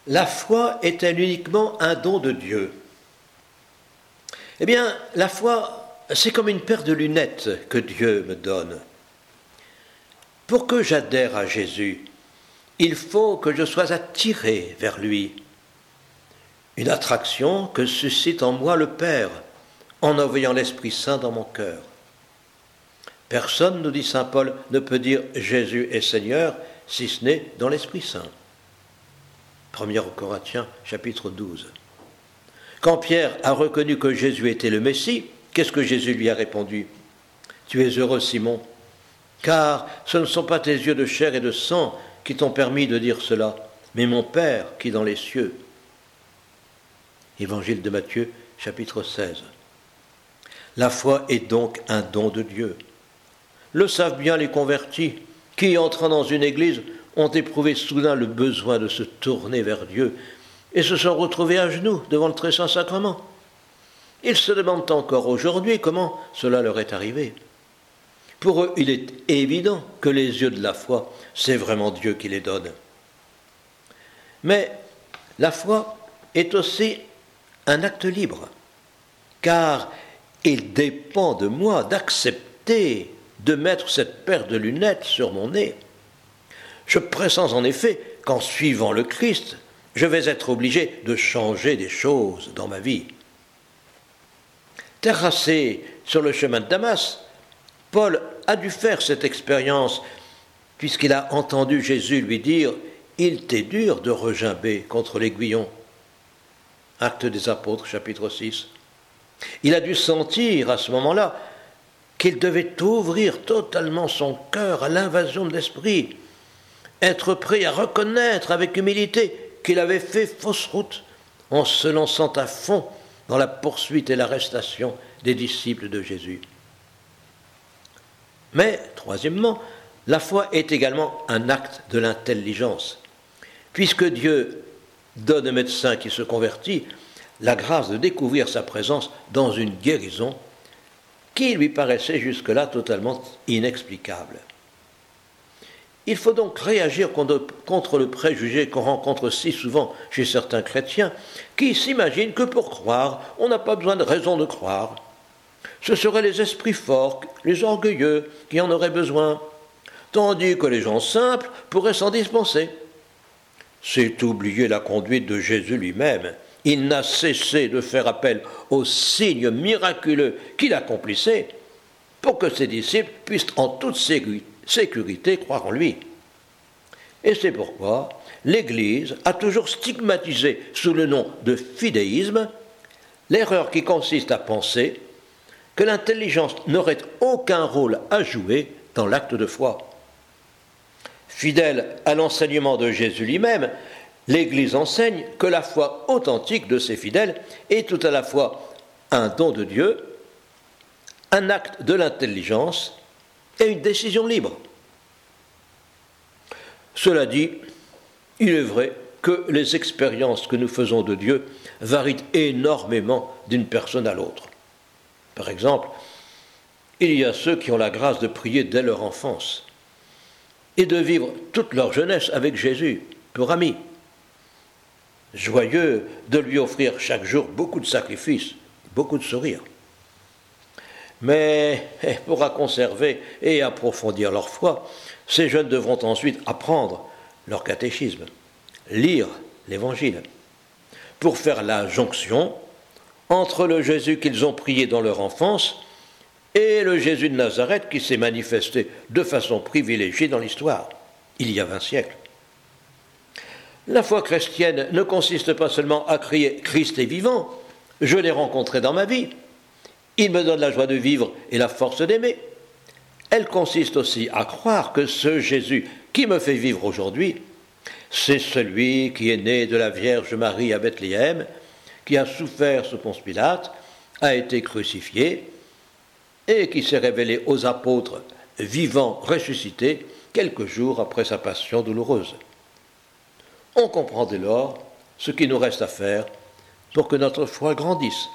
La foi est-elle uniquement un don de Dieu? Eh bien, la foi, c'est comme une paire de lunettes que Dieu me donne. Pour que j'adhère à Jésus, il faut que je sois attiré vers lui. Une attraction que suscite en moi le Père, en envoyant l'Esprit Saint dans mon cœur. Personne, nous dit saint Paul, ne peut dire Jésus est Seigneur si ce n'est dans l'Esprit Saint. 1 Corinthiens, chapitre 12. Quand Pierre a reconnu que Jésus était le Messie, qu'est-ce que Jésus lui a répondu? Tu es heureux, Simon, car ce ne sont pas tes yeux de chair et de sang qui t'ont permis de dire cela, mais mon Père qui est dans les cieux. Évangile de Matthieu, chapitre 16. La foi est donc un don de Dieu. Le savent bien les convertis, qui, entrant dans une église, ont éprouvé soudain le besoin de se tourner vers Dieu et se sont retrouvés à genoux devant le très saint sacrement. Ils se demandent encore aujourd'hui comment cela leur est arrivé. Pour eux, il est évident que les yeux de la foi, c'est vraiment Dieu qui les donne. Mais la foi est aussi un acte libre, car il dépend de moi d'accepter de mettre cette paire de lunettes sur mon nez. Je pressens en effet qu'en suivant le Christ, je vais être obligé de changer des choses dans ma vie. Terrassé sur le chemin de Damas, Paul a dû faire cette expérience puisqu'il a entendu Jésus lui dire « Il t'est dur de regimber contre l'aiguillon ». Actes des Apôtres, chapitre 6. Il a dû sentir à ce moment-là qu'il devait ouvrir totalement son cœur à l'invasion de l'esprit, être prêt à reconnaître avec humilité qu'il avait fait fausse route en se lançant à fond dans la poursuite et l'arrestation des disciples de Jésus. Mais, troisièmement, la foi est également un acte de l'intelligence, puisque Dieu donne au médecin qui se convertit la grâce de découvrir sa présence dans une guérison qui lui paraissait jusque-là totalement inexplicable. Il faut donc réagir contre le préjugé qu'on rencontre si souvent chez certains chrétiens qui s'imaginent que pour croire, on n'a pas besoin de raison de croire. Ce seraient les esprits forts, les orgueilleux qui en auraient besoin, tandis que les gens simples pourraient s'en dispenser. C'est oublier la conduite de Jésus lui-même. Il n'a cessé de faire appel aux signes miraculeux qu'il accomplissait pour que ses disciples puissent en toute sécurité croire en lui. Et c'est pourquoi l'Église a toujours stigmatisé sous le nom de fidéisme l'erreur qui consiste à penser que l'intelligence n'aurait aucun rôle à jouer dans l'acte de foi. Fidèle à l'enseignement de Jésus lui-même, l'Église enseigne que la foi authentique de ses fidèles est tout à la fois un don de Dieu, un acte de l'intelligence et une décision libre. Cela dit, il est vrai que les expériences que nous faisons de Dieu varient énormément d'une personne à l'autre. Par exemple, il y a ceux qui ont la grâce de prier dès leur enfance et de vivre toute leur jeunesse avec Jésus pour ami, joyeux de lui offrir chaque jour beaucoup de sacrifices, beaucoup de sourires. Mais pour conserver et approfondir leur foi, ces jeunes devront ensuite apprendre leur catéchisme, lire l'Évangile, pour faire la jonction entre le Jésus qu'ils ont prié dans leur enfance et le Jésus de Nazareth qui s'est manifesté de façon privilégiée dans l'histoire, il y a 20 siècles. La foi chrétienne ne consiste pas seulement à crier « Christ est vivant », je l'ai rencontré dans ma vie, il me donne la joie de vivre et la force d'aimer. Elle consiste aussi à croire que ce Jésus qui me fait vivre aujourd'hui, c'est celui qui est né de la Vierge Marie à Bethléem, qui a souffert sous Ponce Pilate, a été crucifié et qui s'est révélé aux apôtres vivant, ressuscité, quelques jours après sa passion douloureuse. On comprend dès lors ce qu'il nous reste à faire pour que notre foi grandisse.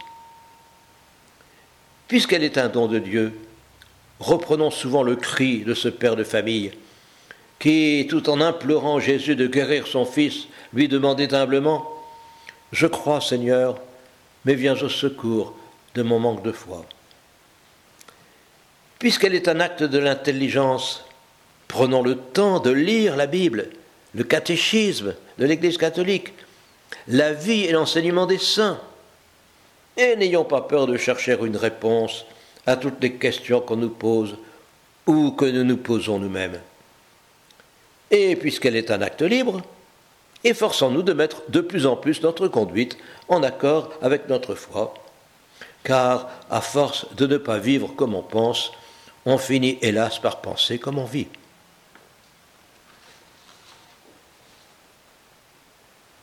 Puisqu'elle est un don de Dieu, reprenons souvent le cri de ce père de famille qui, tout en implorant Jésus de guérir son fils, lui demandait humblement « Je crois, Seigneur, mais viens au secours de mon manque de foi. » Puisqu'elle est un acte de l'intelligence, prenons le temps de lire la Bible, le catéchisme de l'Église catholique, la vie et l'enseignement des saints, et n'ayons pas peur de chercher une réponse à toutes les questions qu'on nous pose ou que nous nous posons nous-mêmes. Et puisqu'elle est un acte libre, efforçons-nous de mettre de plus en plus notre conduite en accord avec notre foi, car à force de ne pas vivre comme on pense, on finit hélas par penser comme on vit.